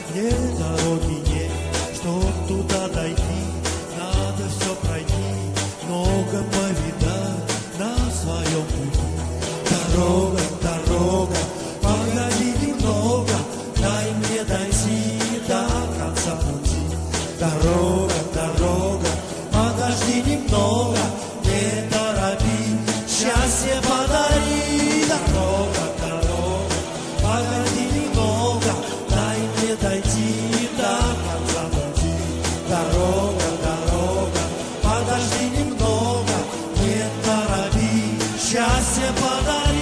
мне дороги нет, чтоб туда дойти, надо все пройти, много повидать на своем пути. Дорога, дорога, погоди немного, дай мне дойти до конца пути. Дорога, дорога, подожди немного, не торопи, счастье подари. Дорога, дорога, погоди немного, дай мне дойти до конца пути. Дорога, дорога, подожди немного, не торопи, счастье подари.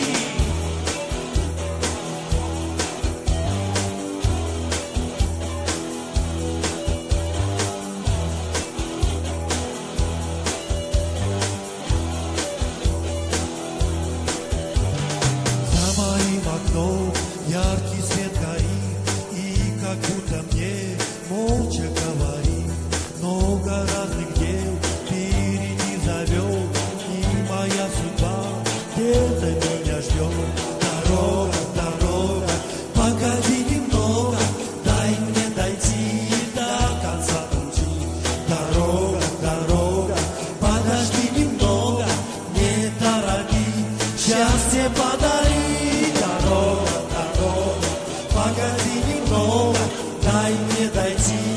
За моим окном яркий свет горит, и как будто мне молча говорит, много разных дел впереди зовет, и моя судьба где-то меня ждет. Дорога, дорога, погоди немного, дай мне дойти до конца пути. Дорога, дорога, подожди немного, не торопи, счастье подари. Дорога, дорога, погоди немного, дай мне дойти